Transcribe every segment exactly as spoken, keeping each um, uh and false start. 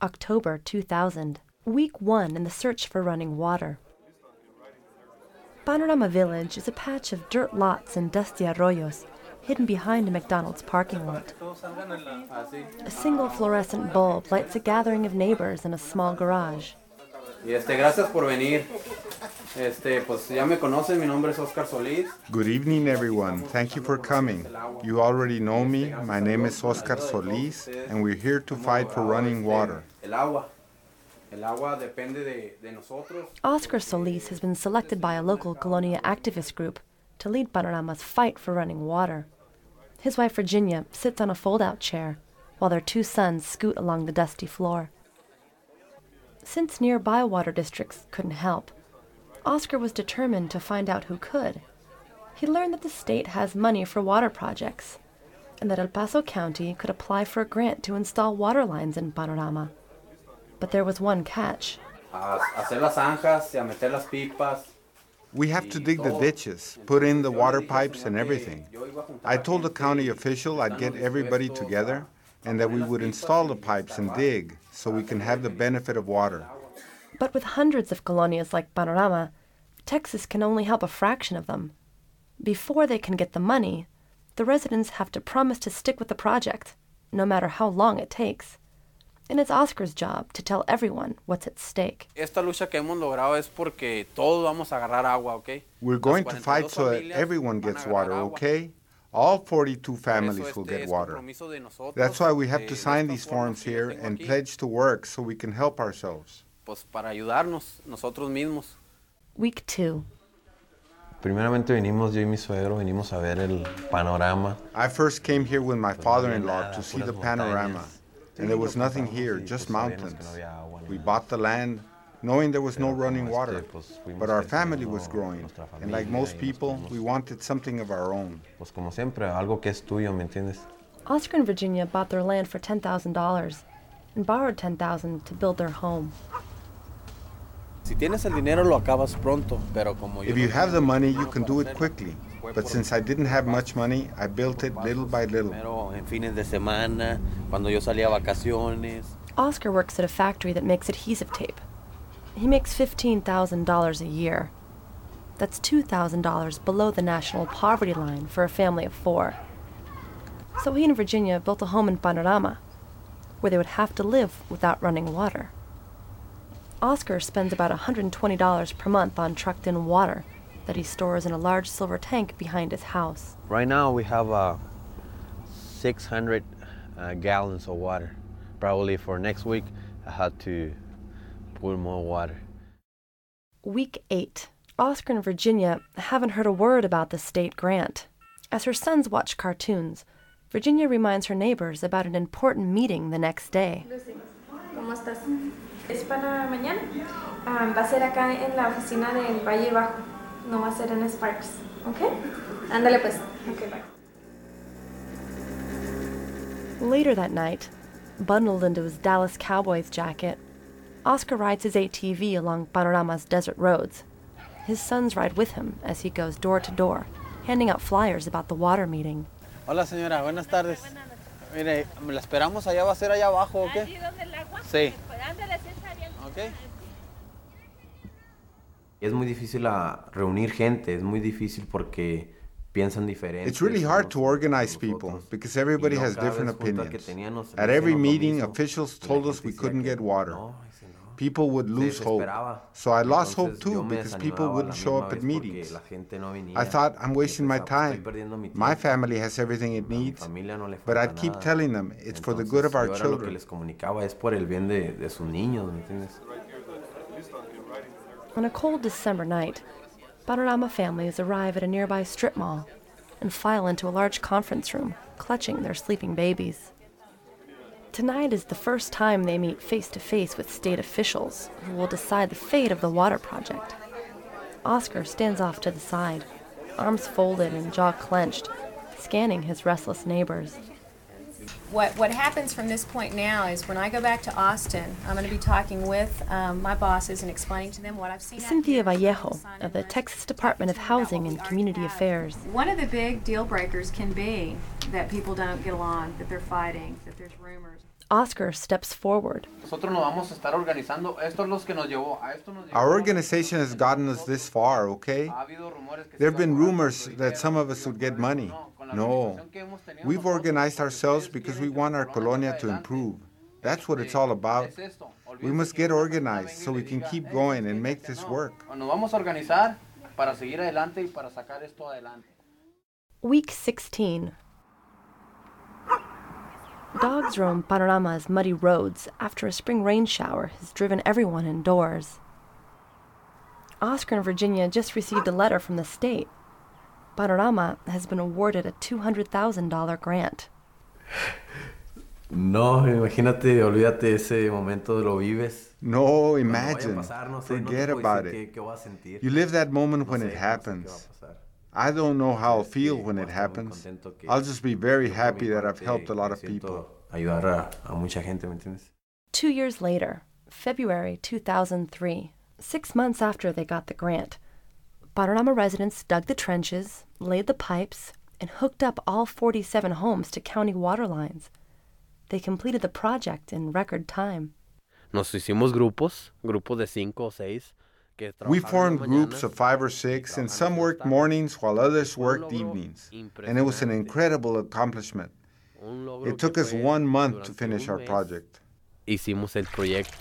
October two thousand, week one in the search for running water. Panorama Village is a patch of dirt lots and dusty arroyos hidden behind a McDonald's parking lot. A single fluorescent bulb lights a gathering of neighbors in a small garage. Gracias por venir. Este, pues ya me conocen, mi nombre es Oscar Solís. Good evening, everyone. Thank you for coming. You already know me. My name is Oscar Solís, and we're here to fight for running water. El agua. El agua depende de, de nosotros. Oscar Solís has been selected by a local Colonia activist group to lead Panorama's fight for running water. His wife Virginia sits on a fold-out chair, while their two sons scoot along the dusty floor. Since nearby water districts couldn't help, Oscar was determined to find out who could. He learned that the state has money for water projects, and that El Paso County could apply for a grant to install water lines in Panorama. But there was one catch. A hacer las zanjas y a meter las pipas. We have to dig the ditches, put in the water pipes and everything. I told the county official I'd get everybody together and that we would install the pipes and dig so we can have the benefit of water. But with hundreds of colonias like Panorama, Texas can only help a fraction of them. Before they can get the money, the residents have to promise to stick with the project, no matter how long it takes. And it's Oscar's job to tell everyone what's at stake. Esta lucha que hemos logrado es porque todos vamos a agarrar agua, ¿ok? We're going to fight so that everyone gets water, okay? All forty-two families will get water. That's why we have to sign these forms here and pledge to work so we can help ourselves. Pues para ayudarnos nosotros mismos. Week two. Primeramente venimos, yo y mi suegro, venimos a ver el panorama. I first came here with my father-in-law to see the panorama. And there was nothing here, just mountains. We bought the land, knowing there was no running water. But our family was growing, and like most people, we wanted something of our own. Pues como siempre, algo que es tuyo, ¿me entiendes? Oscar and Virginia bought their land for ten thousand dollars and borrowed ten thousand dollars to build their home. Si tienes el dinero lo acabas pronto, pero como yo If you have the money, you can do it quickly. But since I didn't have much money, I built it little by little. En fines de semana, cuando yo salía a vacaciones. Oscar works at a factory that makes adhesive tape. He makes fifteen thousand dollars a year. That's two thousand dollars below the national poverty line for a family of four. So he and Virginia built a home in Panorama, where they would have to live without running water. Oscar spends about one hundred twenty dollars per month on trucked-in water that he stores in a large silver tank behind his house. Right now we have uh, six hundred uh, gallons of water. Probably for next week I had to pour more water. Week eight. Oscar and Virginia haven't heard a word about the state grant. As her sons watch cartoons, Virginia reminds her neighbors about an important meeting the next day. Lucy, ¿cómo estás? Es para mañana. Um, va a ser acá en la oficina del Valle Bajo. No va a ser en Sparks, ¿ok? Ándale pues. Okay, bye. Later that night, bundled into his Dallas Cowboys jacket, Oscar rides his A T V along Panorama's desert roads. His sons ride with him as he goes door to door, handing out flyers about the water meeting. Hola señora, buenas tardes. Mire, la esperamos allá, va a ser allá abajo, ¿ok? ¿Allí donde el agua? Sí. Ándale, sí está bien. ¿Ok? Es muy difícil a reunir gente, es muy difícil porque piensan diferente. It's really hard to organize people because everybody has different opinions. At every meeting, officials told us we couldn't get water. People would lose hope. So I lost hope too because people wouldn't show up at meetings. I thought, I'm wasting my time. My family has everything it needs, but I'd keep telling them it's for the good of our children. On a cold December night, Panorama families arrive at a nearby strip mall and file into a large conference room, clutching their sleeping babies. Tonight is the first time they meet face-to-face with state officials who will decide the fate of the water project. Oscar stands off to the side, arms folded and jaw clenched, scanning his restless neighbors. What, what happens from this point now is when I go back to Austin, I'm going to be talking with um, my bosses and explaining to them what I've seen. Cynthia Vallejo of the Texas Department of Housing and Community Affairs. One of the big deal breakers can be that people don't get along, that they're fighting, that there's rumors. Oscar steps forward. Our organization has gotten us this far, okay? There have been rumors that some of us would get money. No. We've organized ourselves because we want our colonia to improve. That's what it's all about. We must get organized so we can keep going and make this work. Week sixteen. Dogs roam Panorama's muddy roads after a spring rain shower has driven everyone indoors. Oscar and Virginia just received a letter from the state. Panorama has been awarded a two hundred thousand dollars grant. No, imagínate, olvídate ese momento, lo vives. No, imagine. Forget about it. You live that moment when it happens. I don't know how I'll feel when it happens. I'll just be very happy that I've helped a lot of people. Two years later, February two thousand three, six months after they got the grant, Panorama residents dug the trenches, laid the pipes, and hooked up all forty-seven homes to county water lines. They completed the project in record time. Nos hicimos grupos, grupos de cinco o seis. We formed groups of five or six, and some worked mornings while others worked evenings. And it was an incredible accomplishment. It took us one month to finish our project. Hicimos el proyecto.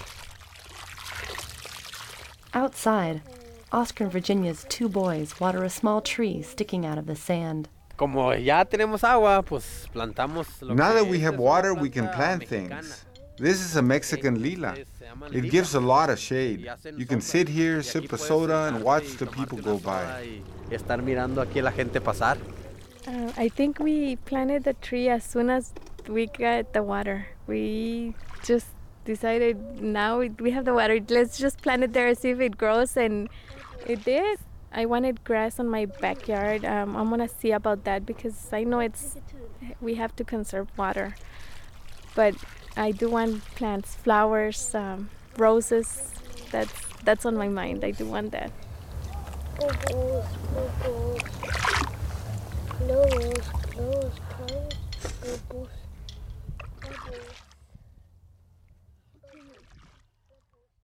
Outside, Oscar and Virginia's two boys water a small tree sticking out of the sand. Como ya tenemos agua, pues plantamos lo Now que that we have es water, una we can planta plant mexicana. things. This is a Mexican lila. It gives a lot of shade. You can sit here, sip a soda, and watch the people go by. Estar mirando aquí a la gente pasar. Uh, I think we planted the tree as soon as we got the water. We just decided now we have the water, let's just plant it there, see if it grows, and it did. I wanted grass on my backyard. Um, I'm gonna see about that because I know it's we have to conserve water. But I do want plants, flowers, um, roses. That's that's on my mind. I do want that. Close, close, close, close, close.